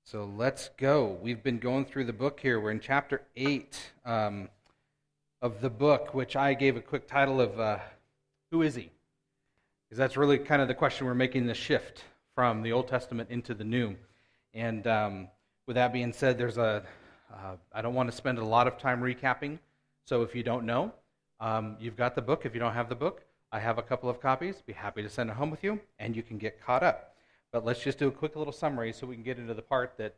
So let's go. We've been going through the book here. We're in chapter 8 of the book, which I gave a quick title of Who Is He? Because that's really kind of the question we're making the shift from the Old Testament into the New. And with that being said, I don't want to spend a lot of time recapping. So if you don't know, you've got the book. If you don't have the book, I have a couple of copies. Be happy to send it home with you, and you can get caught up. But let's just do a quick little summary so we can get into the part that,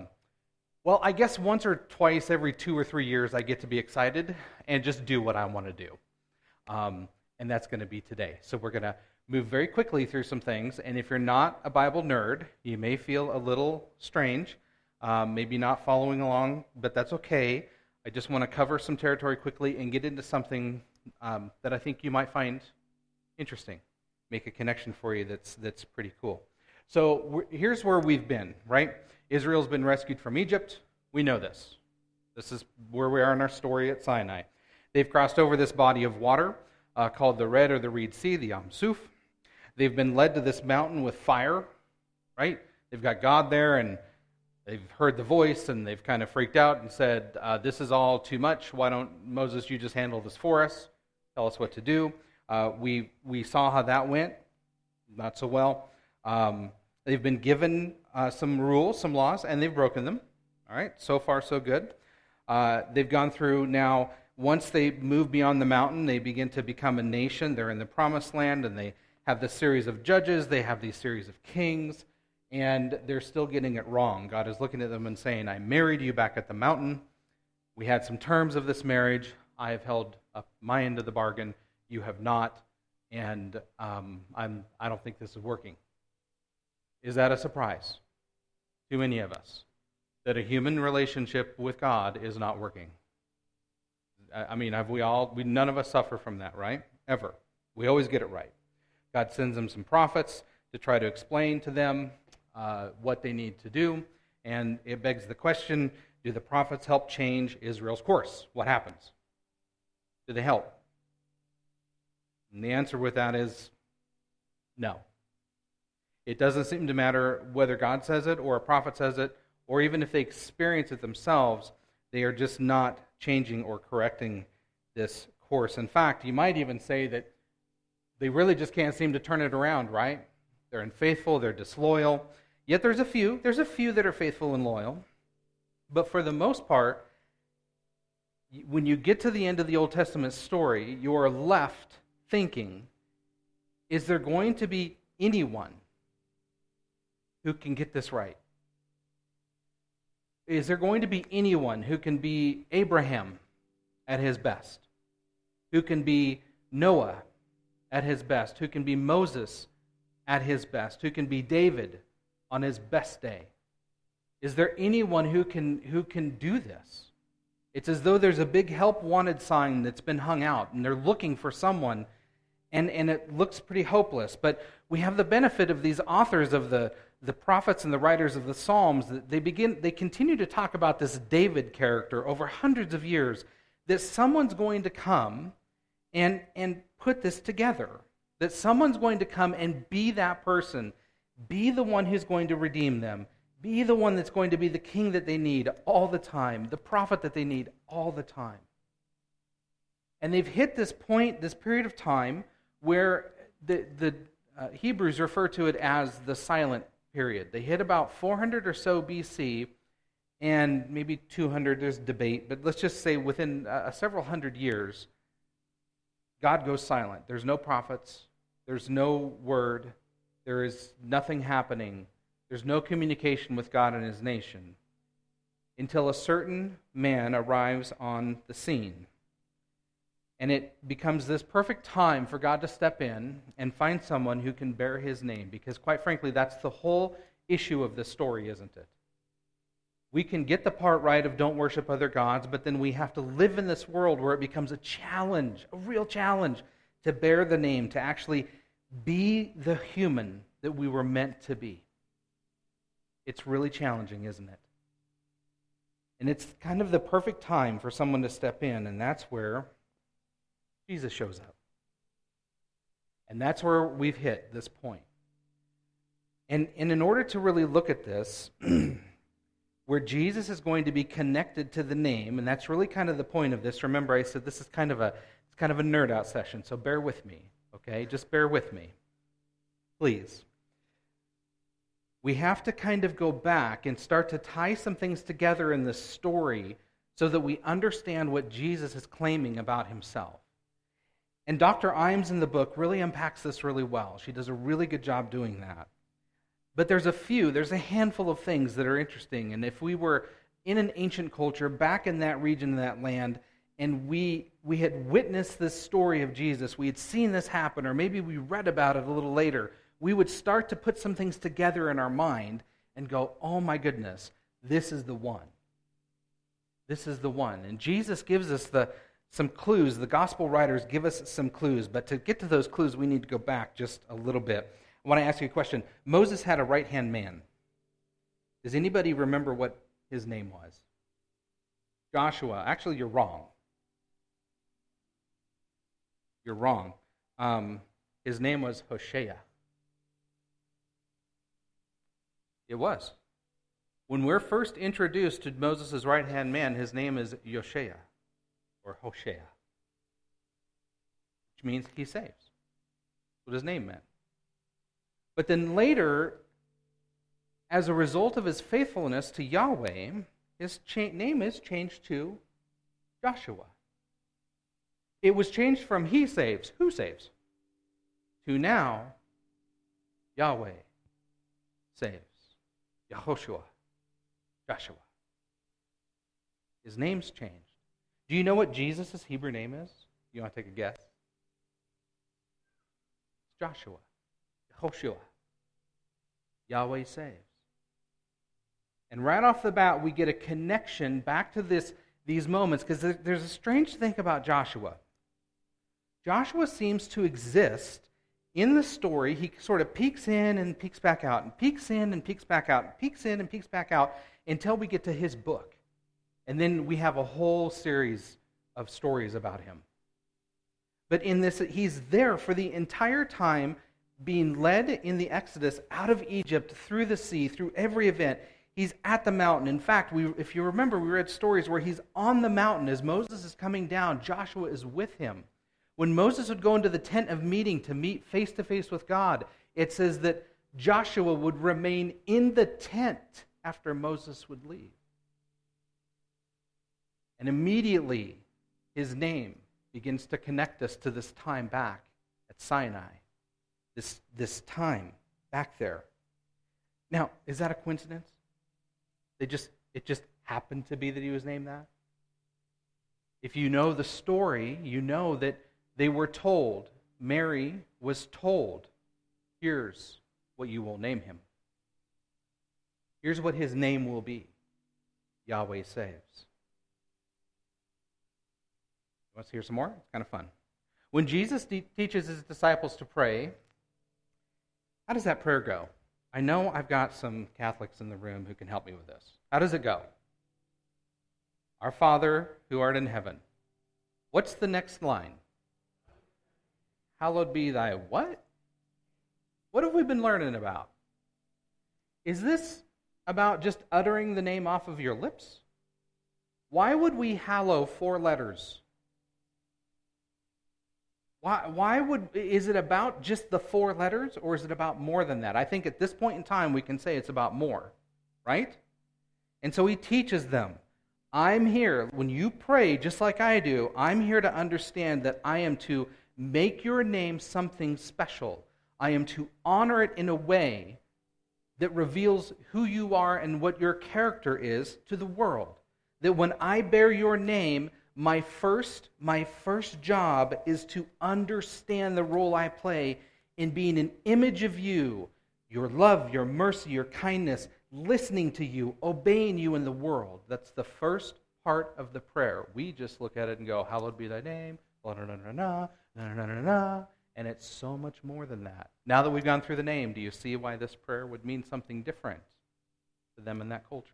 I guess once or twice every 2 or 3 years I get to be excited and just do what I want to do. And that's going to be today. So we're going to move very quickly through some things. And if you're not a Bible nerd, you may feel a little strange, maybe not following along, but that's okay. I just want to cover some territory quickly and get into something that I think you might find interesting. Make a connection for you that's pretty cool. So here's where we've been, right? Israel's been rescued from Egypt. We know this. This is where we are in our story at Sinai. They've crossed over this body of water called the Red or the Reed Sea, the Yam Suf. They've been led to this mountain with fire, right? They've got God there, and they've heard the voice, and they've kind of freaked out and said, this is all too much. Why don't, Moses, you just handle this for us? Tell us what to do. We saw how that went. Not so well. They've been given some rules, some laws, and they've broken them. All right, so far so good. They've gone through now, once they move beyond the mountain, they begin to become a nation. They're in the promised land, and they have this series of judges. They have these series of kings, and they're still getting it wrong. God is looking at them and saying, I married you back at the mountain. We had some terms of this marriage. I have held up my end of the bargain. You have not, and I don't think this is working. Is that a surprise to any of us? That a human relationship with God is not working? I mean, none of us suffer from that, right? Ever. We always get it right. God sends them some prophets to try to explain to them what they need to do, and it begs the question, do the prophets help change Israel's course? What happens? Do they help? And the answer with that is no. It doesn't seem to matter whether God says it or a prophet says it, or even if they experience it themselves, they are just not changing or correcting this course. In fact, you might even say that they really just can't seem to turn it around, right? They're unfaithful, they're disloyal. Yet there's a few that are faithful and loyal. But for the most part, when you get to the end of the Old Testament story, you're left thinking, is there going to be anyone who can get this right? Is there going to be anyone who can be Abraham at his best? Who can be Noah at his best? Who can be Moses at his best? Who can be David on his best day? Is there anyone who can do this? It's as though there's a big help wanted sign that's been hung out, and they're looking for someone, and it looks pretty hopeless. But we have the benefit of these authors of the prophets and the writers of the Psalms. They continue to talk about this David character over hundreds of years, that someone's going to come and put this together. That someone's going to come and be that person, be the one who's going to redeem them, be the one that's going to be the king that they need all the time, the prophet that they need all the time. And they've hit this point, this period of time, where the Hebrews refer to it as the silent period. They hit about 400 or so BC, and maybe 200, there's debate, but let's just say within several hundred years, God goes silent. There's no prophets, there's no word, there is nothing happening, there's no communication with God and his nation, until a certain man arrives on the scene. And it becomes this perfect time for God to step in and find someone who can bear his name. Because quite frankly, that's the whole issue of this story, isn't it? We can get the part right of don't worship other gods, but then we have to live in this world where it becomes a challenge, a real challenge, to bear the name, to actually be the human that we were meant to be. It's really challenging, isn't it? And it's kind of the perfect time for someone to step in, and that's where Jesus shows up. And that's where we've hit this point. And in order to really look at this, where Jesus is going to be connected to the name, and that's really kind of the point of this. Remember, I said this is kind of a nerd out session, so bear with me, okay? Just bear with me, please. We have to kind of go back and start to tie some things together in this story so that we understand what Jesus is claiming about himself. And Dr. Imes in the book really unpacks this really well. She does a really good job doing that. But there's a handful of things that are interesting. And if we were in an ancient culture back in that region, that land, and we had witnessed this story of Jesus, we had seen this happen, or maybe we read about it a little later, we would start to put some things together in our mind and go, oh my goodness, this is the one. This is the one. And Jesus gives us some clues. The gospel writers give us some clues. But to get to those clues, we need to go back just a little bit. I want to ask you a question. Moses had a right-hand man. Does anybody remember what his name was? Joshua. Actually, you're wrong. You're wrong. His name was Hoshea. It was. When we're first introduced to Moses' right-hand man, his name is Yoshea, or Hoshea, which means he saves. That's what his name meant. But then later, as a result of his faithfulness to Yahweh, his name is changed to Joshua. It was changed from he saves, who saves, to now Yahweh saves, Yehoshua, Joshua. His name's changed. Do you know what Jesus' Hebrew name is? You want to take a guess? It's Joshua. Yehoshua. Yahweh saves. And right off the bat, we get a connection back to these moments, because there's a strange thing about Joshua. Joshua seems to exist in the story. He sort of peeks in and peeks back out, and peeks in and peeks back out, and peeks in and peeks back out, until we get to his book. And then we have a whole series of stories about him. But in this, he's there for the entire time, being led in the Exodus out of Egypt, through the sea, through every event. He's at the mountain. In fact, if you remember, we read stories where he's on the mountain. As Moses is coming down, Joshua is with him. When Moses would go into the tent of meeting to meet face-to-face with God, it says that Joshua would remain in the tent after Moses would leave. And immediately, his name begins to connect us to this time back at Sinai. This time back there. Now, is that a coincidence? It just happened to be that he was named that? If you know the story, you know that they were told, Mary was told, here's what you will name him. Here's what his name will be. Yahweh saves. Want to hear some more? It's kind of fun. When Jesus teaches his disciples to pray, how does that prayer go? I know I've got some Catholics in the room who can help me with this. How does it go? Our Father, who art in heaven. What's the next line? Hallowed be thy what? What have we been learning about? Is this about just uttering the name off of your lips? Why would we hallow 4 letters? Is it about just the 4 letters, or is it about more than that? I think at this point in time we can say it's about more, right? And so he teaches them, I'm here, when you pray just like I do, I'm here to understand that I am to make your name something special. I am to honor it in a way that reveals who you are and what your character is to the world. That when I bear your name, my first job is to understand the role I play in being an image of you, your love, your mercy, your kindness, listening to you, obeying you in the world. That's the first part of the prayer. We just look at it and go, hallowed be thy name, and it's so much more than that. Now that we've gone through the name, do you see why this prayer would mean something different to them in that culture?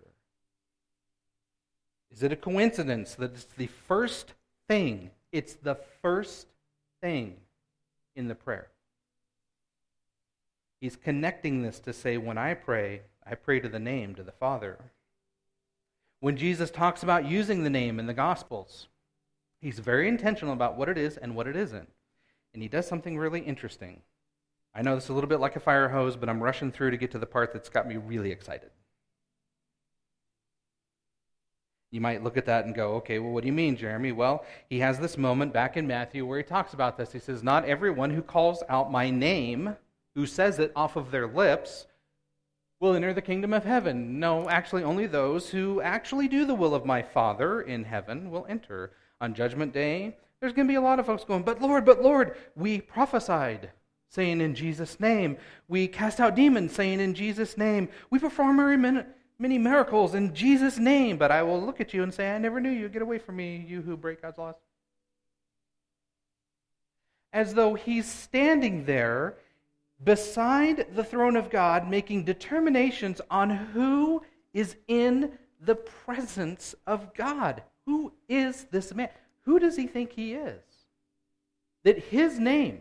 Is it a coincidence that it's the first thing? It's the first thing in the prayer. He's connecting this to say, when I pray to the name, to the Father. When Jesus talks about using the name in the Gospels, he's very intentional about what it is and what it isn't. And he does something really interesting. I know this is a little bit like a fire hose, but I'm rushing through to get to the part that's got me really excited. You might look at that and go, okay, well, what do you mean, Jeremy? Well, he has this moment back in Matthew where he talks about this. He says, not everyone who calls out my name, who says it off of their lips, will enter the kingdom of heaven. No, actually, only those who actually do the will of my Father in heaven will enter. On Judgment Day, there's going to be a lot of folks going, but Lord, we prophesied, saying in Jesus' name. We cast out demons, saying in Jesus' name. We perform many miracles in Jesus' name, but I will look at you and say, I never knew you. Get away from me, you who break God's laws. As though he's standing there beside the throne of God, making determinations on who is in the presence of God. Who is this man? Who does he think he is? That his name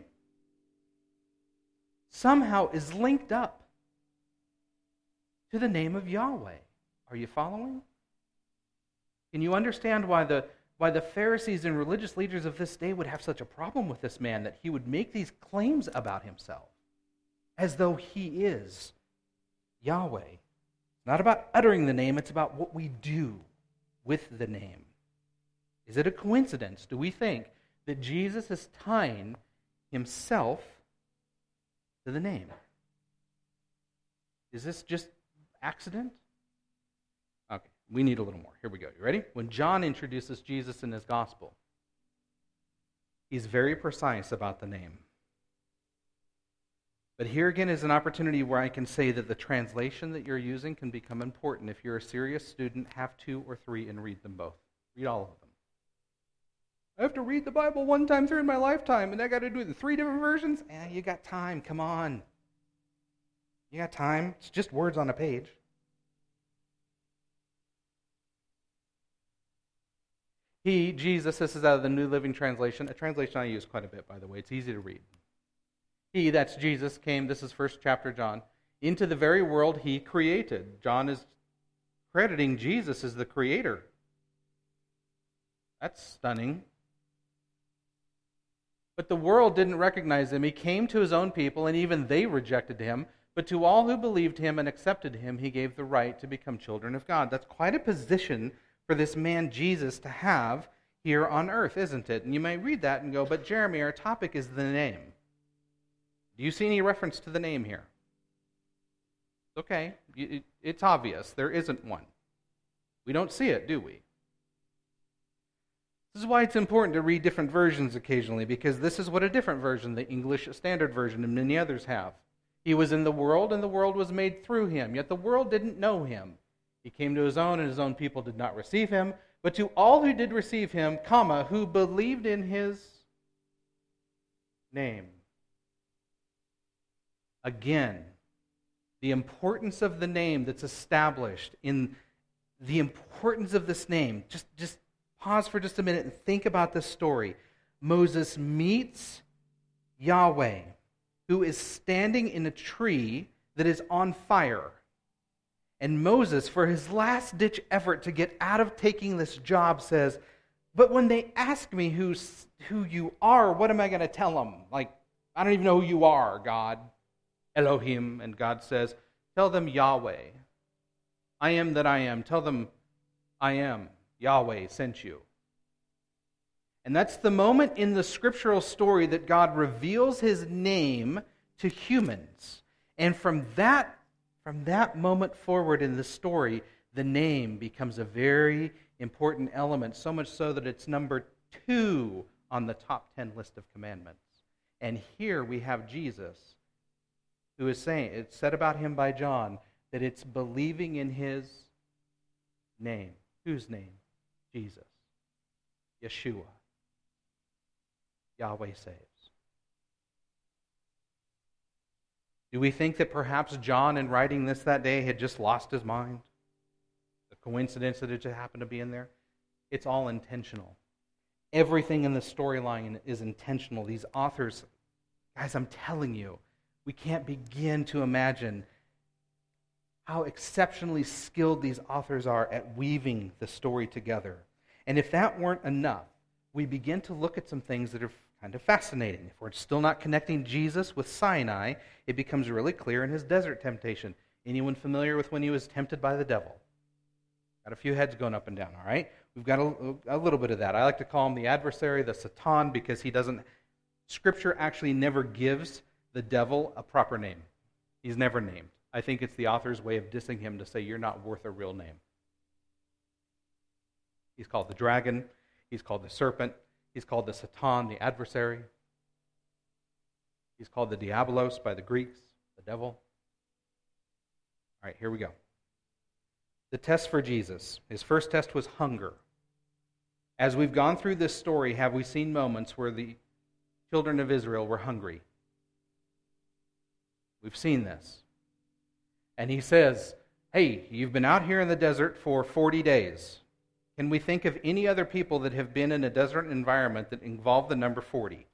somehow is linked up to the name of Yahweh. Are you following? Can you understand why the Pharisees and religious leaders of this day would have such a problem with this man, that he would make these claims about himself as though he is Yahweh? It's not about uttering the name, it's about what we do with the name. Is it a coincidence, do we think, that Jesus is tying himself to the name? Is this just accident? Okay, we need a little more. Here we go. You ready? When John introduces Jesus in his gospel, he's very precise about the name. But here again is an opportunity where I can say that the translation that you're using can become important. If you're a serious student, have 2 or 3 and read them both. Read all of them. I have to read the Bible one time through in my lifetime, and I got to do it in 3 different versions? You got time. Come on. You got time. It's just words on a page. Jesus, this is out of the New Living Translation, a translation I use quite a bit, by the way. It's easy to read. He, that's Jesus, came, this is first chapter John, into the very world he created. John is crediting Jesus as the creator. That's stunning. But the world didn't recognize him. He came to his own people, and even they rejected him. But to all who believed him and accepted him, he gave the right to become children of God. That's quite a position for this man Jesus to have here on earth, isn't it? And you may read that and go, but Jeremy, our topic is the name. Do you see any reference to the name here? Okay, it's obvious. There isn't one. We don't see it, do we? This is why it's important to read different versions occasionally, because this is what a different version, the English Standard Version, and many others have. He was in the world, and the world was made through him, yet the world didn't know him. He came to his own, and his own people did not receive him. But to all who did receive him, who believed in his name. Again, the importance of the name that's established in the importance of this name. Just pause for just a minute and think about this story. Moses meets Yahweh, who is standing in a tree that is on fire. And Moses, for his last-ditch effort to get out of taking this job, says, but when they ask me who you are, what am I going to tell them? Like, I don't even know who you are, God. Elohim. And God says, tell them Yahweh. I am that I am. Tell them I am. Yahweh sent you. And that's the moment in the scriptural story that God reveals his name to humans. And from that moment forward in the story, the name becomes a very important element, so much so that it's number 2 on the top 10 list of commandments. And here we have Jesus, who is saying, it's said about him by John, that it's believing in his name. Whose name? Jesus. Yeshua. Yahweh saves. Do we think that perhaps John, in writing this that day, had just lost his mind? The coincidence that it just happened to be in there? It's all intentional. Everything in the storyline is intentional. These authors, guys, I'm telling you, we can't begin to imagine how exceptionally skilled these authors are at weaving the story together. And if that weren't enough, we begin to look at some things that are kind of fascinating. If we're still not connecting Jesus with Sinai, it becomes really clear in his desert temptation. Anyone familiar with when he was tempted by the devil? Got a few heads going up and down, all right? We've got a little bit of that. I like to call him the adversary, the Satan, because Scripture actually never gives the devil a proper name. He's never named. I think it's the author's way of dissing him to say you're not worth a real name. He's called the dragon. He's called the serpent. He's called the Satan, the adversary. He's called the Diabolos by the Greeks, the devil. All right, here we go. The test for Jesus. His first test was hunger. As we've gone through this story, have we seen moments where the children of Israel were hungry? We've seen this. And he says, hey, you've been out here in the desert for 40 days. Can we think of any other people that have been in a desert environment that involve the number 40?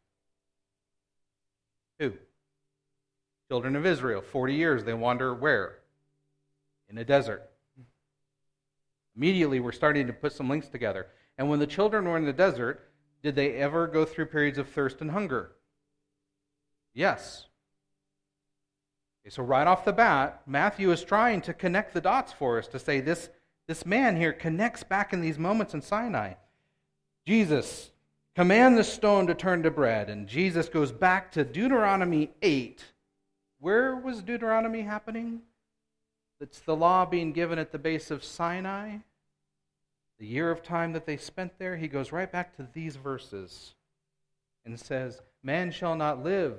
Who? Children of Israel. 40 years, they wander where? In a desert. Immediately, we're starting to put some links together. And when the children were in the desert, did they ever go through periods of thirst and hunger? Yes. Okay, so right off the bat, Matthew is trying to connect the dots for us to say this man here connects back in these moments in Sinai. Jesus, command the stone to turn to bread. And Jesus goes back to Deuteronomy 8. Where was Deuteronomy happening? It's the law being given at the base of Sinai. The year of time that they spent there, he goes right back to these verses and says, man shall not live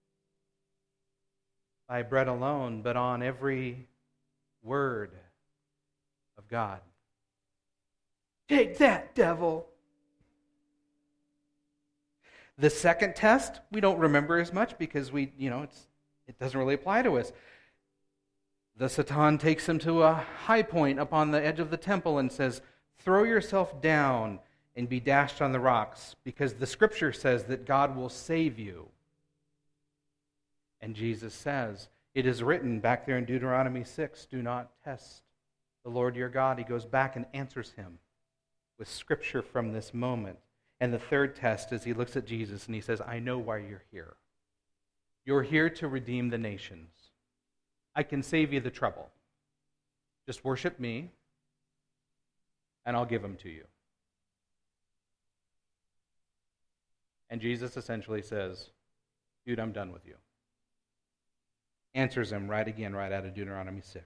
by bread alone, but on every word of God. Take that, devil! The second test, we don't remember as much because it doesn't really apply to us. The Satan takes him to a high point up on the edge of the temple and says, throw yourself down and be dashed on the rocks, because the Scripture says that God will save you. And Jesus says, it is written back there in Deuteronomy 6, do not test the Lord your God. He goes back and answers him with Scripture from this moment. And the third test is he looks at Jesus and he says, I know why you're here. You're here to redeem the nations. I can save you the trouble. Just worship me, and I'll give them to you. And Jesus essentially says, dude, I'm done with you. Answers him right out of Deuteronomy 6.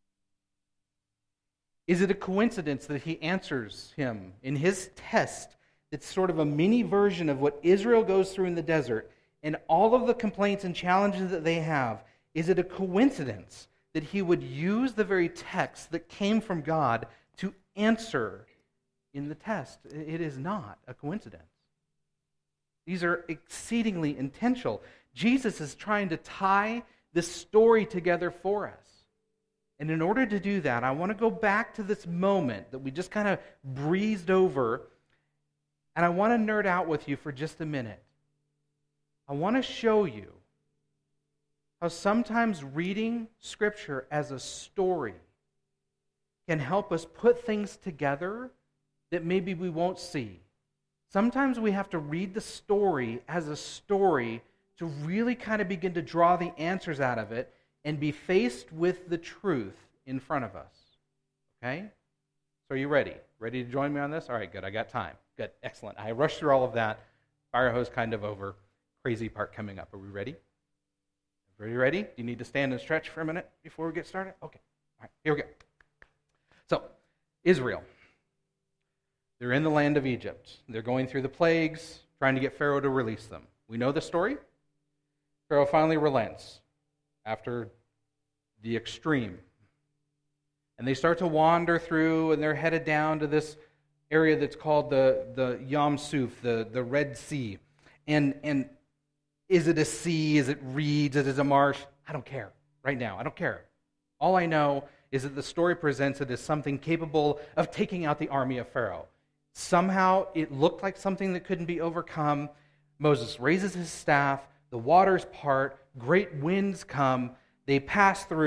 Is it a coincidence that he answers him in his test that's sort of a mini version of what Israel goes through in the desert and all of the complaints and challenges that they have? Is it a coincidence that he would use the very text that came from God to answer in the test? It is not a coincidence. These are exceedingly intentional. Jesus is trying to tie this story together for us. And in order to do that, I want to go back to this moment that we just kind of breezed over, and I want to nerd out with you for just a minute. I want to show you how sometimes reading Scripture as a story can help us put things together that maybe we won't see. Sometimes we have to read the story as a story to really kind of begin to draw the answers out of it and be faced with the truth in front of us. Okay? So are you ready? Ready to join me on this? All right, good. I got time. Good. Excellent. I rushed through all of that. Fire hose kind of over. Crazy part coming up. Are we ready? Are you ready? Do you need to stand and stretch for a minute before we get started? Okay. All right, here we go. So, Israel. They're in the land of Egypt. They're going through the plagues, trying to get Pharaoh to release them. We know the story. Pharaoh finally relents after the extreme. And they start to wander through, and they're headed down to this area that's called the Yam Suf, the Red Sea. And is it a sea? Is it reeds? Is it a marsh? I don't care right now. I don't care. All I know is that the story presents it as something capable of taking out the army of Pharaoh. Somehow it looked like something that couldn't be overcome. Moses raises his staff, the waters part, great winds come, they pass through,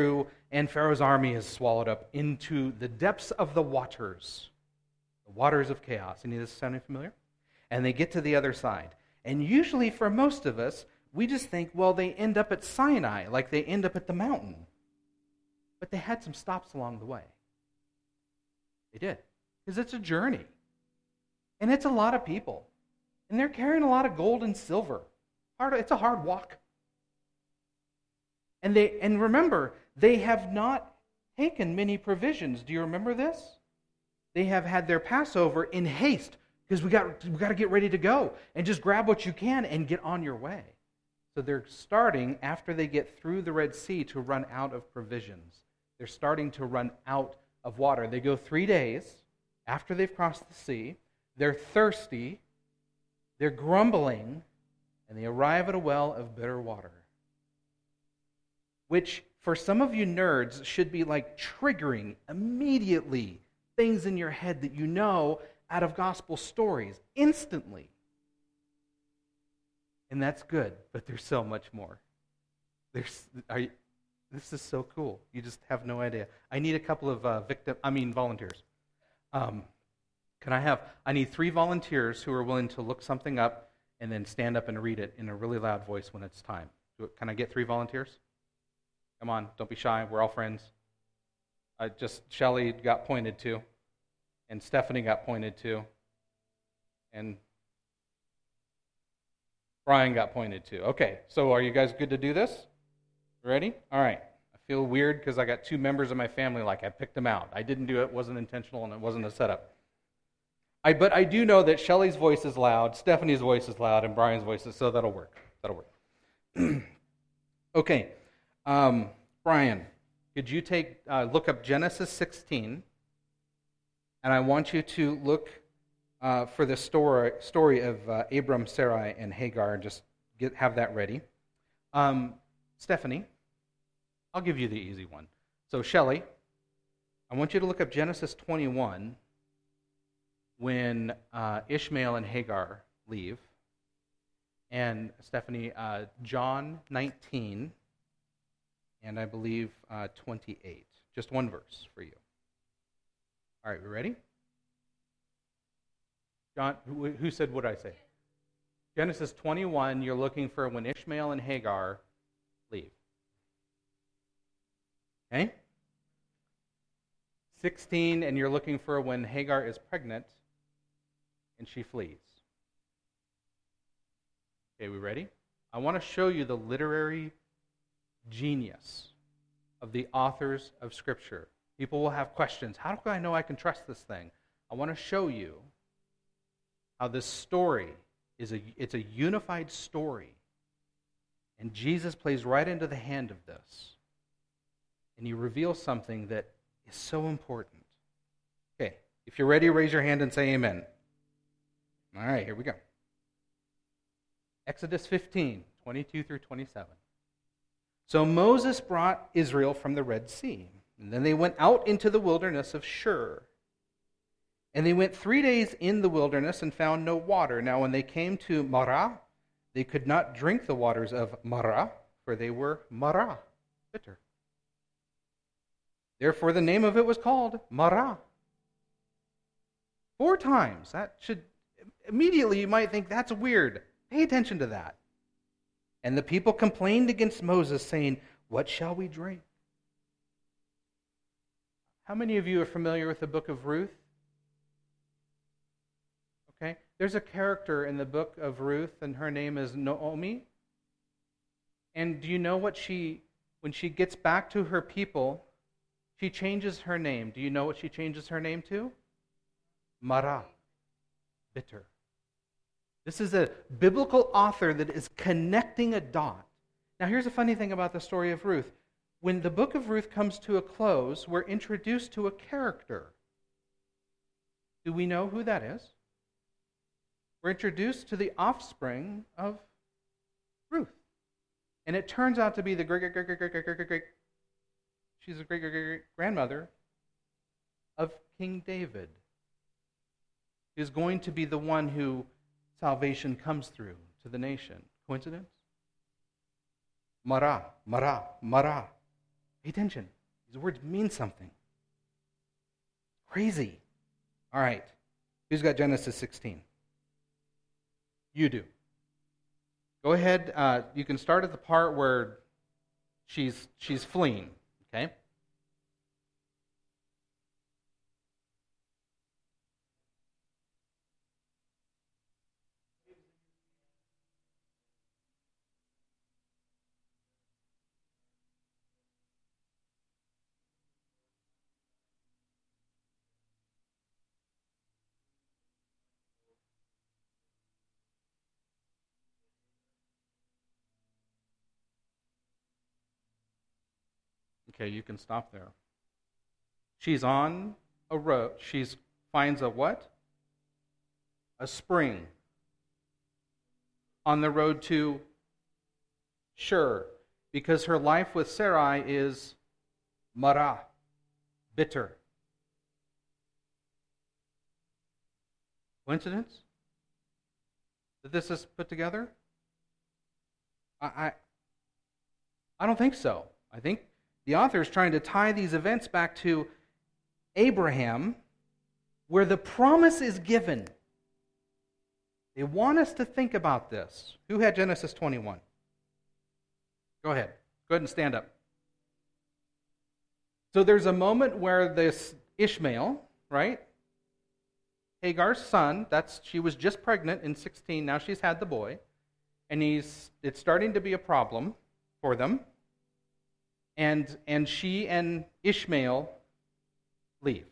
and Pharaoh's army is swallowed up into the depths of the waters of chaos. Any of this sounding familiar? And they get to the other side. And usually for most of us, we just think, well, they end up at Sinai, like they end up at the mountain. But they had some stops along the way. They did. Because it's a journey. And it's a lot of people. And they're carrying a lot of gold and silver. It's a hard walk. And remember, they have not taken many provisions. Do you remember this? They have had their Passover in haste because we got to get ready to go and just grab what you can and get on your way. So they're starting, after they get through the Red Sea, to run out of provisions. They're starting to run out of water. They go 3 days after they've crossed the sea. They're thirsty. They're grumbling. And they arrive at a well of bitter water, which for some of you nerds should be like triggering immediately things in your head that you know out of gospel stories instantly. And that's good, but there's so much more. This is so cool. You just have no idea. I need a couple of volunteers. I need 3 volunteers who are willing to look something up and then stand up and read it in a really loud voice when it's time. Can I get 3 volunteers? Come on, don't be shy. We're all friends. Shelley got pointed to, and Stephanie got pointed to, and Brian got pointed to. Okay, so are you guys good to do this? Ready? All right. I feel weird because I got 2 members of my family like I picked them out. I didn't do it. It wasn't intentional, and it wasn't a setup. But I do know that Shelley's voice is loud, Stephanie's voice is loud, and Brian's voice is, so that'll work. Okay. Brian, could you look up Genesis 16, and I want you to look for the story of Abram, Sarai, and Hagar, and just have that ready. Stephanie, I'll give you the easy one. So Shelley, I want you to look up Genesis 21, when Ishmael and Hagar leave. And Stephanie, John 19, and I believe 28. Just one verse for you. All right, we ready? John, who said what did I say? Genesis 21, you're looking for when Ishmael and Hagar leave. Okay? 16, and you're looking for when Hagar is pregnant and she flees. Okay, we ready? I want to show you the literary genius of the authors of Scripture. People will have questions. How do I know I can trust this thing? I want to show you how this story it's a unified story. And Jesus plays right into the hand of this. And he reveals something that is so important. Okay, if you're ready, raise your hand and say amen. All right, here we go. Exodus 15, 22 through 27. So Moses brought Israel from the Red Sea, and then they went out into the wilderness of Shur. And they went 3 days in the wilderness and found no water. Now when they came to Marah, they could not drink the waters of Marah, for they were Marah, bitter. Therefore the name of it was called Marah. 4 times. That should immediately you might think that's weird. Pay attention to that. And the people complained against Moses, saying, "What shall we drink?" How many of you are familiar with the book of Ruth? Okay. There's a character in the book of Ruth, and her name is Naomi. And do you know when she gets back to her people, she changes her name. Do you know what she changes her name to? Marah, bitter. This is a biblical author that is connecting a dot. Now, here's a funny thing about the story of Ruth. When the book of Ruth comes to a close, we're introduced to a character. Do we know who that is? We're introduced to the offspring of Ruth. And it turns out to be the she's a great-great-great-grandmother of King David. Is going to be the one who salvation comes through to the nation. Coincidence? Marah, Marah, Marah. Pay attention. These words mean something. Crazy. All right. Who's got Genesis 16? You do. Go ahead. You can start at the part where she's fleeing. Okay? Okay, you can stop there. She's on a road. She finds a what? A spring. On the road to Shur. Because her life with Sarai is Marah, bitter. Coincidence that this is put together? I don't think so. I think the author is trying to tie these events back to Abraham, where the promise is given. They want us to think about this. Who had Genesis 21? Go ahead. Go ahead and stand up. So there's a moment where this Ishmael, right? Hagar's son, she was just pregnant in 16, now she's had the boy, and it's starting to be a problem for them. And she and Ishmael leave.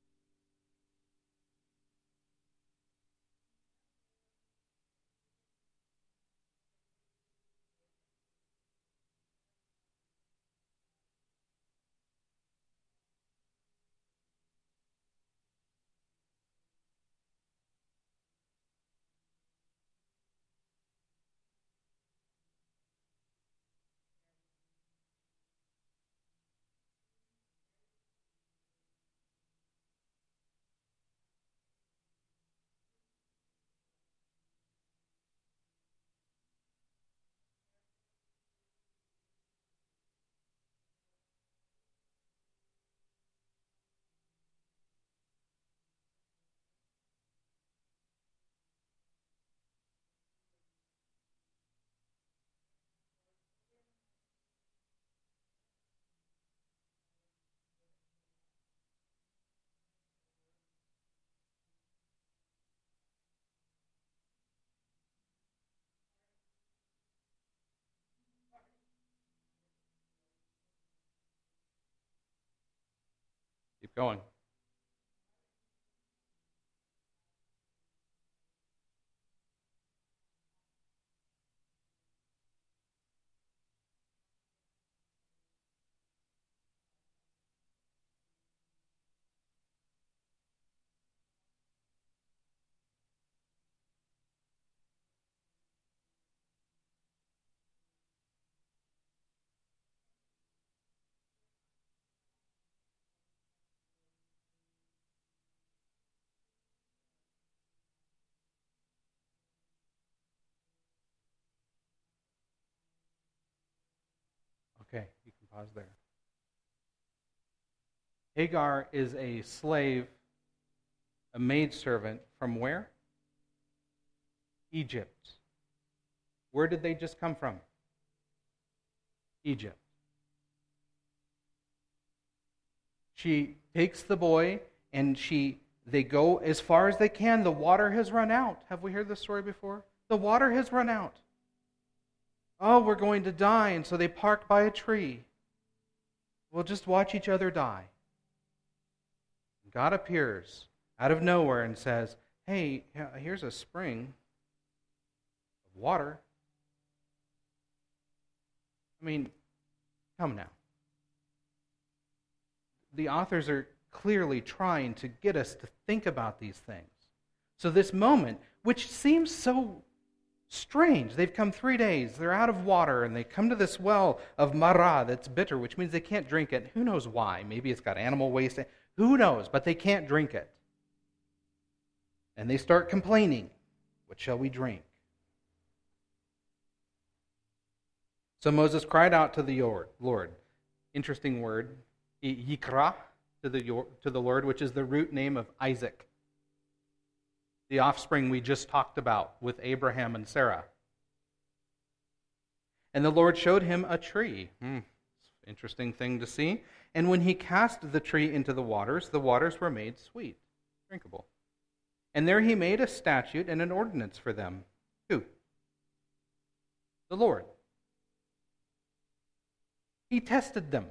Keep going. Okay, you can pause there. Hagar is a slave, a maidservant from where? Egypt. Where did they just come from? Egypt. She takes the boy and they go as far as they can. The water has run out. Have we heard this story before? The water has run out. Oh, we're going to die. And so they park by a tree. We'll just watch each other die. God appears out of nowhere and says, hey, here's a spring of water. I mean, come now. The authors are clearly trying to get us to think about these things. So this moment, which seems so strange, they've come 3 days, they're out of water, and they come to this well of Marah that's bitter, which means they can't drink it. Who knows why? Maybe it's got animal waste. Who knows? But they can't drink it. And they start complaining. What shall we drink? So Moses cried out to the Lord. Interesting word. Yikra, to the Lord, which is the root name of Isaac, the offspring we just talked about with Abraham and Sarah. And the Lord showed him a tree. Interesting thing to see. And when he cast the tree into the waters were made sweet, drinkable. And there he made a statute and an ordinance for them. Who? The Lord. He tested them.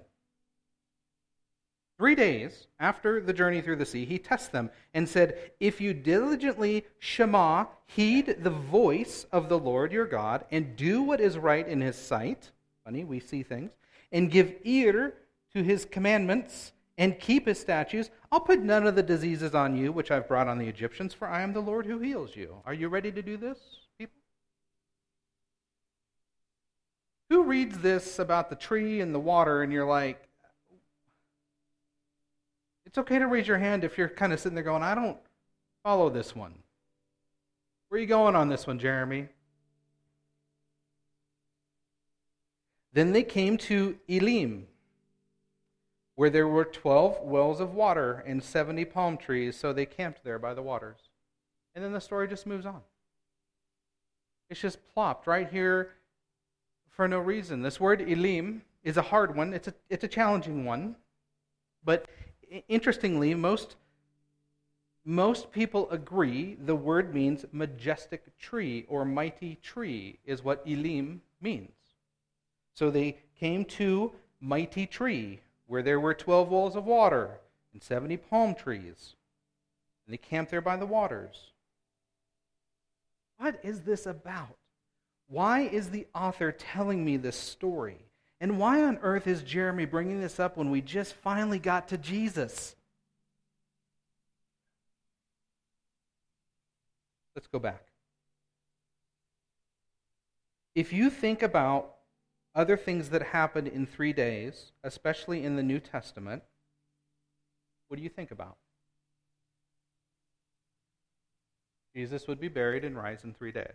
3 days after the journey through the sea, he tests them and said, if you diligently shema, heed the voice of the Lord your God, and do what is right in his sight, funny, we see things, and give ear to his commandments, and keep his statutes, I'll put none of the diseases on you which I've brought on the Egyptians, for I am the Lord who heals you. Are you ready to do this, people? Who reads this about the tree and the water and you're like, it's okay to raise your hand if you're kind of sitting there going, I don't follow this one. Where are you going on this one, Jeremy? Then they came to Elim, where there were 12 wells of water and 70 palm trees, so they camped there by the waters. And then the story just moves on. It's just plopped right here for no reason. This word Elim is a hard one. It's a challenging one. But interestingly, most people agree the word means majestic tree or mighty tree is what Elim means. So they came to mighty tree, where there were 12 wells of water and 70 palm trees. And they camped there by the waters. What is this about? Why is the author telling me this story? And why on earth is Jeremy bringing this up when we just finally got to Jesus? Let's go back. If you think about other things that happened in 3 days, especially in the New Testament, what do you think about? Jesus would be buried and rise in 3 days.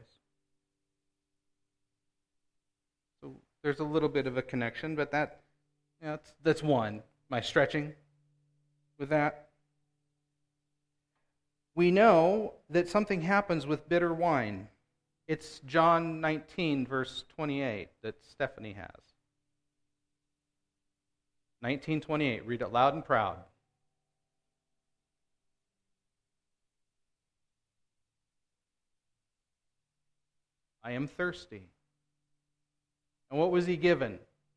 So there's a little bit of a connection, but that's one. Am I stretching with that? We know that something happens with bitter wine. It's John 19, verse 28 that Stephanie has. 19:28. Read it loud and proud. I am thirsty. And what was he given?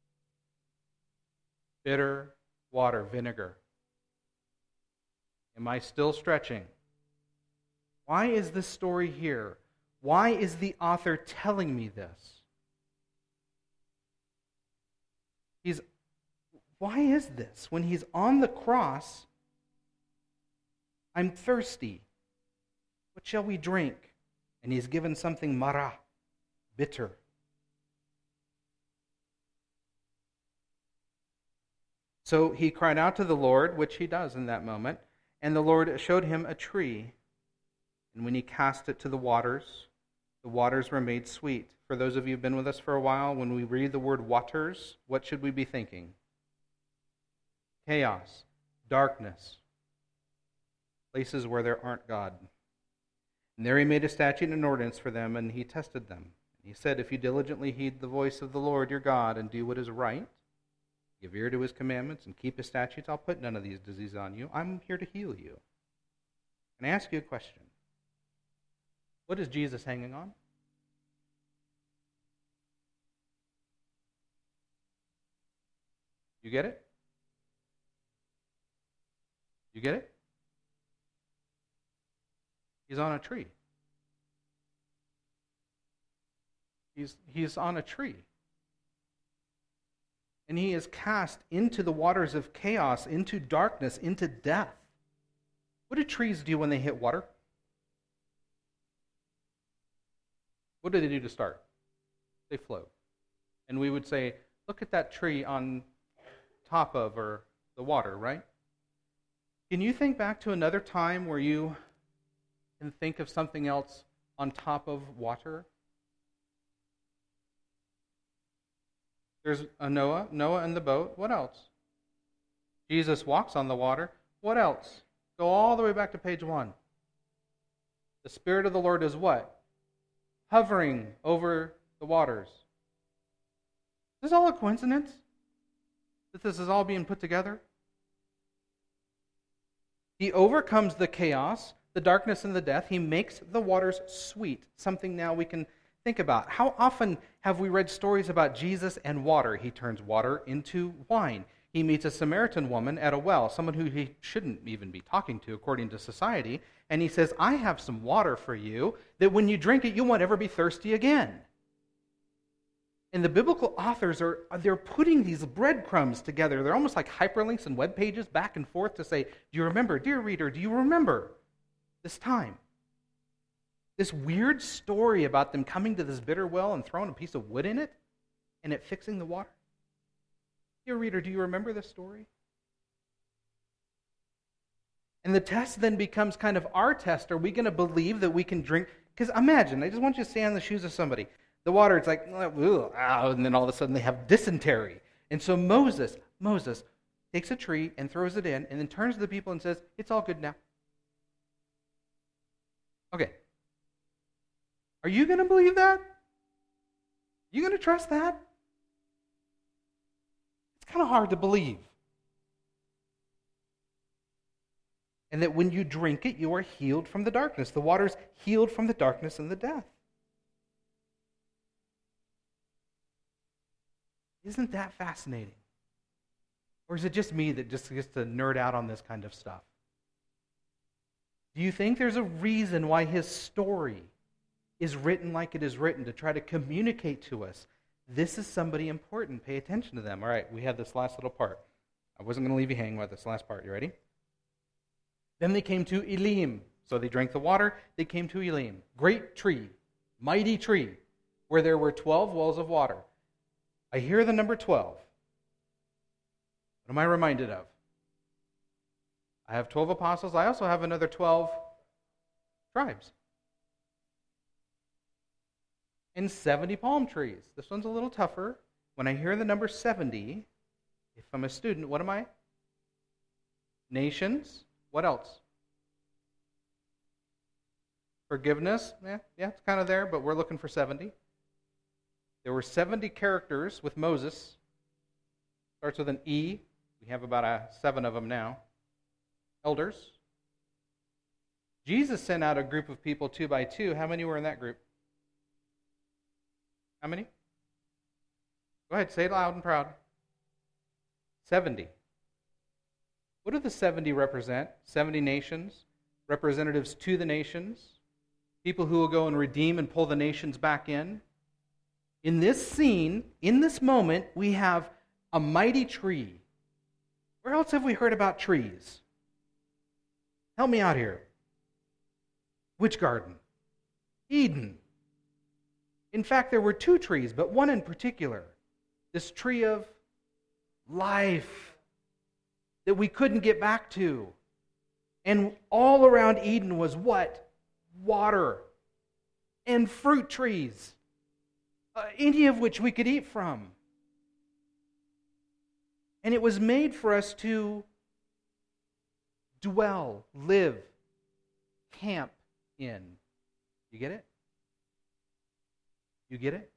Bitter water, vinegar. Am I still stretching? Why is this story here? Why is the author telling me this? Why is this? When he's on the cross, I'm thirsty. What shall we drink? And he's given something mara, bitter. So he cried out to the Lord, which he does in that moment, and the Lord showed him a tree. And when he cast it to the waters were made sweet. For those of you who've been with us for a while, when we read the word waters, what should we be thinking? Chaos, darkness, places where there aren't God. And there he made a statute and an ordinance for them, and he tested them. And he said, if you diligently heed the voice of the Lord your God and do what is right, give ear to his commandments and keep his statutes, I'll put none of these diseases on you. I'm here to heal you. And I ask you a question. What is Jesus hanging on? You get it? You get it? He's on a tree. He's on a tree. And he is cast into the waters of chaos, into darkness, into death. What do trees do when they hit water? What do they do to start? They float. And we would say, look at that tree on top of or the water, right? Can you think back to another time where you can think of something else on top of water? There's a Noah and the boat. What else? Jesus walks on the water. What else? Go all the way back to page 1. The Spirit of the Lord is what? Hovering over the waters. Is this all a coincidence? That this is all being put together? He overcomes the chaos, the darkness, and the death. He makes the waters sweet, something now we can think about. How often have we read stories about Jesus and water? He turns water into wine. He meets a Samaritan woman at a well, someone who he shouldn't even be talking to according to society, and he says, I have some water for you that when you drink it, you won't ever be thirsty again. And the biblical authors they're putting these breadcrumbs together. They're almost like hyperlinks and web pages back and forth to say, do you remember, dear reader, do you remember this time? This weird story about them coming to this bitter well and throwing a piece of wood in it and it fixing the water? Dear reader, do you remember this story? And the test then becomes kind of our test. Are we going to believe that we can drink? Because imagine, I just want you to stand in the shoes of somebody. The water, it's like, and then all of a sudden they have dysentery. And so Moses takes a tree and throws it in and then turns to the people and says, it's all good now. Okay. Are you going to believe that? Are you going to trust that? It's kind of hard to believe. And that when you drink it, you are healed from the darkness. The water's healed from the darkness and the death. Isn't that fascinating? Or is it just me that just gets to nerd out on this kind of stuff? Do you think there's a reason why his story is written like it is written, to try to communicate to us, this is somebody important, pay attention to them? All right, we had this last little part. I wasn't going to leave you hanging with this last part. You ready? Then they came to Elim. So they drank the water, they came to Elim. Great tree, mighty tree, where there were 12 wells of water. I hear the number 12. What am I reminded of? I have 12 apostles. I also have another 12 tribes. And 70 palm trees. This one's a little tougher. When I hear the number 70, if I'm a student, what am I? Nations. What else? Forgiveness. Yeah, it's kind of there, but we're looking for 70. There were 70 characters with Moses. Starts with an E. We have about 7 of them now. Elders. Jesus sent out a group of people 2 by 2. How many were in that group? How many? Go ahead, say it loud and proud. 70. What do the 70 represent? 70 nations, representatives to the nations, people who will go and redeem and pull the nations back in. In this scene, in this moment, we have a mighty tree. Where else have we heard about trees? Help me out here. Which garden? Eden. In fact, there were 2 trees, but one in particular. This tree of life that we couldn't get back to. And all around Eden was what? Water and fruit trees, any of which we could eat from. And it was made for us to dwell, live, camp in. You get it? You get it?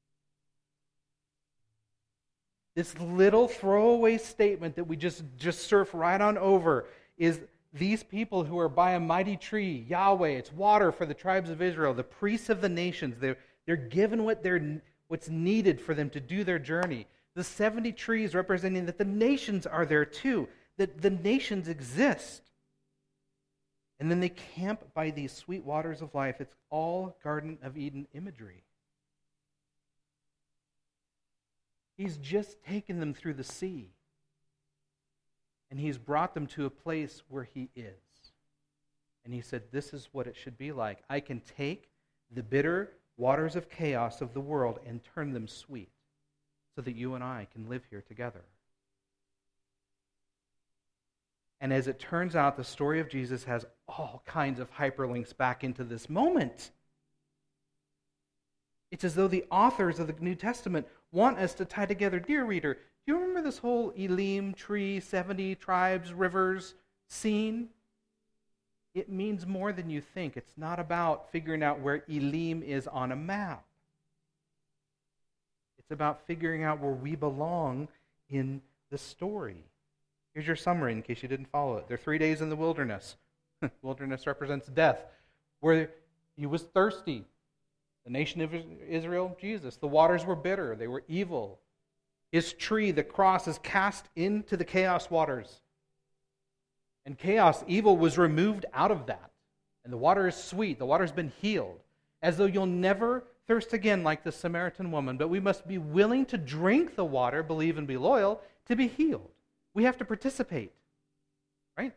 This little throwaway statement that we just surf right on over is these people who are by a mighty tree, Yahweh, it's water for the tribes of Israel, the priests of the nations. They're given what's needed for them to do their journey. The 70 trees representing that the nations are there too, that the nations exist. And then they camp by these sweet waters of life. It's all Garden of Eden imagery. He's just taken them through the sea. And he's brought them to a place where he is. And he said, this is what it should be like. I can take the bitter waters of chaos of the world and turn them sweet so that you and I can live here together. And as it turns out, the story of Jesus has all kinds of hyperlinks back into this moment. It's as though the authors of the New Testament want us to tie together. Dear reader, Do you remember this whole Elim tree, 70 tribes, rivers scene? It means more than you think. It's not about figuring out where Elim is on a map. It's about figuring out where we belong in the story. Here's your summary in case you didn't follow it. There are 3 days in the wilderness. Wilderness represents death. Where he was thirsty. The nation of Israel, Jesus. The waters were bitter. They were evil. His tree, the cross, is cast into the chaos waters. And chaos, evil, was removed out of that. And the water is sweet. The water's been healed. As though you'll never thirst again like the Samaritan woman. But we must be willing to drink the water, believe and be loyal, to be healed. We have to participate. Right?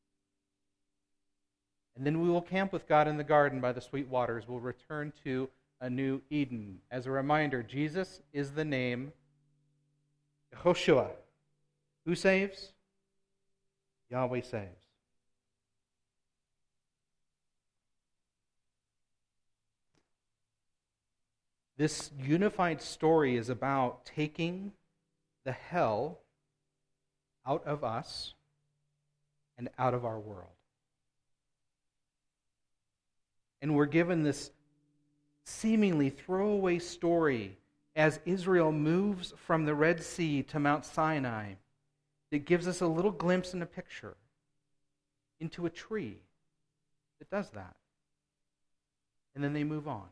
And then we will camp with God in the garden by the sweet waters. We'll return to a new Eden. As a reminder, Jesus is the name Yehoshua. Who saves? Yahweh saves. This unified story is about taking the hell out of us and out of our world. And we're given this seemingly throwaway story as Israel moves from the Red Sea to Mount Sinai. It gives us a little glimpse in a picture into a tree that does that. And then they move on.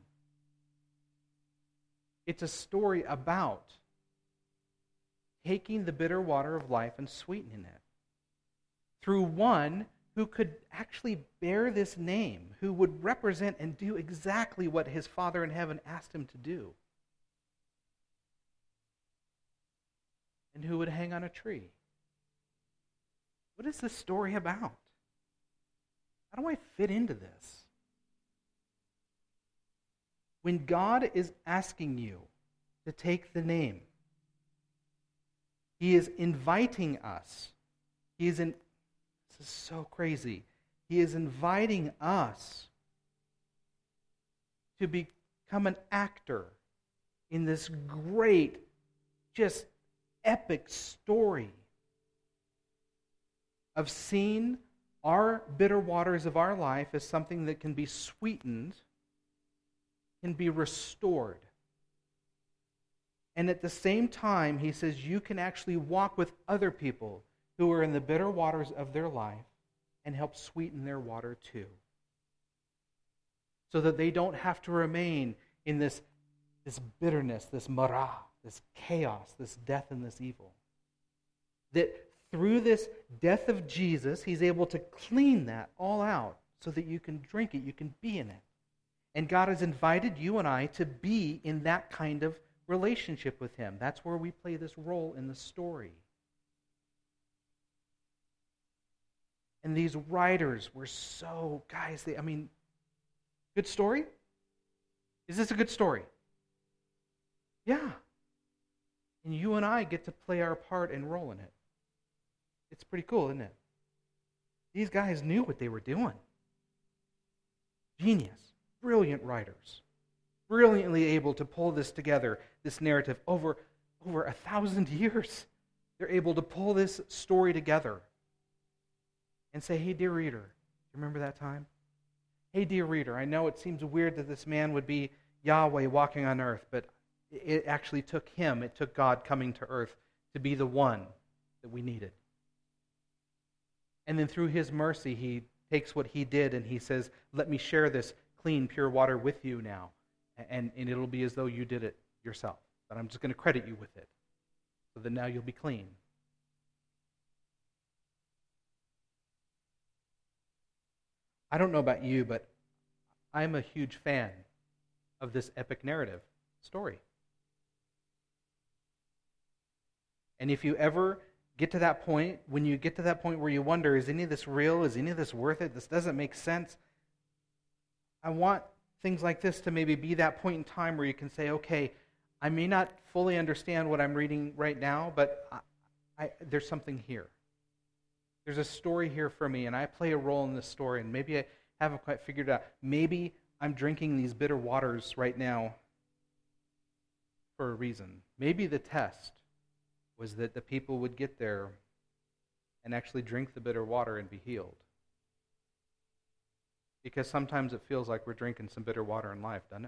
It's a story about taking the bitter water of life and sweetening it through one who could actually bear this name, who would represent and do exactly what his Father in heaven asked him to do, and who would hang on a tree. What is this story about? How do I fit into this? When God is asking you to take the name, He is inviting us. This is so crazy. He is inviting us to become an actor in this great, just epic story of seeing our bitter waters of our life as something that can be sweetened, can be restored. And at the same time, he says you can actually walk with other people who are in the bitter waters of their life and help sweeten their water too. So that they don't have to remain in this bitterness, this marah, this chaos, this death and this evil. That through this death of Jesus, he's able to clean that all out so that you can drink it, you can be in it. And God has invited you and I to be in that kind of relationship with him. That's where we play this role in the story. And these writers were so, guys, good story? Is this a good story? Yeah. And you and I get to play our part and role in it. It's pretty cool, isn't it? These guys knew what they were doing. Genius. Brilliant writers. Brilliantly able to pull this together, this narrative, over 1,000 years. They're able to pull this story together and say, hey, dear reader, you remember that time? Hey, dear reader, I know it seems weird that this man would be Yahweh walking on earth, but it actually took him, it took God coming to earth to be the one that we needed. And then through his mercy, he takes what he did and he says, let me share this clean, pure water with you now. And it'll be as though you did it yourself. But I'm just going to credit you with it. So that now you'll be clean. I don't know about you, but I'm a huge fan of this epic narrative story. And if you ever get to that point, when you get to that point where you wonder, is any of this real? Is any of this worth it? This doesn't make sense. I want things like this to maybe be that point in time where you can say, okay, I may not fully understand what I'm reading right now, but there's something here. There's a story here for me, and I play a role in this story, and maybe I haven't quite figured it out. Maybe I'm drinking these bitter waters right now for a reason. Maybe the test was that the people would get there and actually drink the bitter water and be healed. Because sometimes it feels like we're drinking some bitter water in life, doesn't it?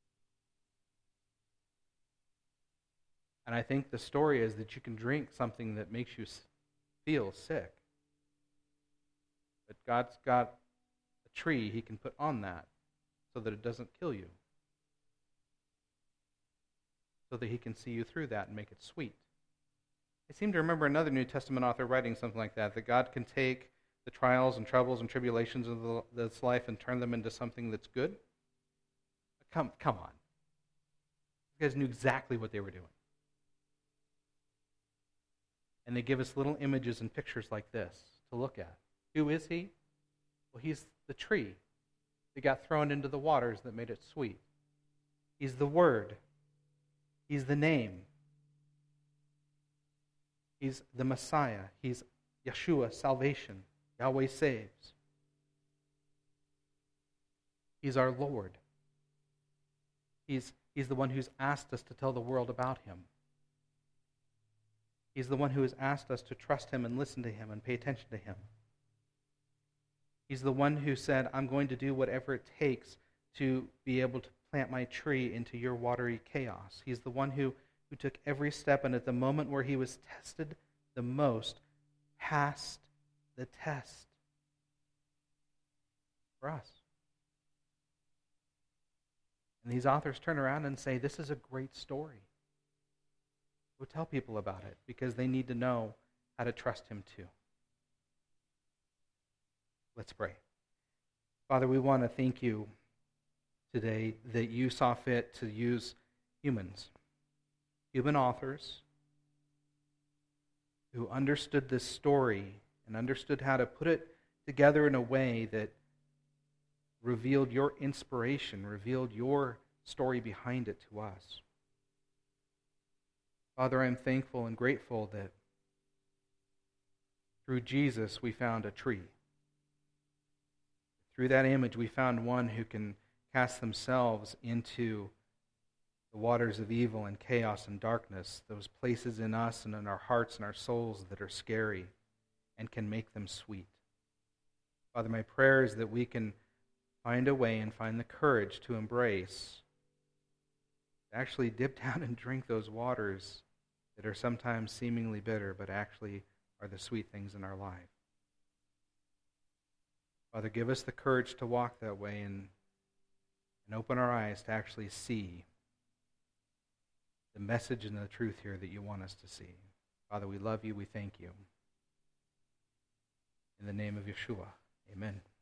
And I think the story is that you can drink something that makes you feel sick. But God's got a tree He can put on that so that it doesn't kill you. So that He can see you through that and make it sweet. I seem to remember another New Testament author writing something like that God can take the trials and troubles and tribulations of this life and turn them into something that's good. Come on. These guys knew exactly what they were doing. And they give us little images and pictures like this to look at. Who is He? Well, He's the tree that got thrown into the waters that made it sweet. He's the Word. He's the name. He's the Messiah. He's Yeshua, salvation. Yahweh saves. He's our Lord. He's the one who's asked us to tell the world about Him. He's the one who has asked us to trust Him and listen to Him and pay attention to Him. He's the one who said, I'm going to do whatever it takes to be able to plant my tree into your watery chaos. He's the one who took every step and at the moment where He was tested the most, passed the test for us. And these authors turn around and say, this is a great story. Go tell people about it because they need to know how to trust Him too. Let's pray. Father, we want to thank You today that You saw fit to use humans, human authors who understood this story and understood how to put it together in a way that revealed Your inspiration, revealed Your story behind it to us. Father, I'm thankful and grateful that through Jesus we found a tree. Through that image we found one who can cast themselves into the waters of evil and chaos and darkness, those places in us and in our hearts and our souls that are scary and can make them sweet. Father, my prayer is that we can find a way and find the courage to embrace, to actually dip down and drink those waters that are sometimes seemingly bitter, but actually are the sweet things in our life. Father, give us the courage to walk that way and open our eyes to actually see the message and the truth here that You want us to see. Father, we love You. We thank You. In the name of Yeshua, amen.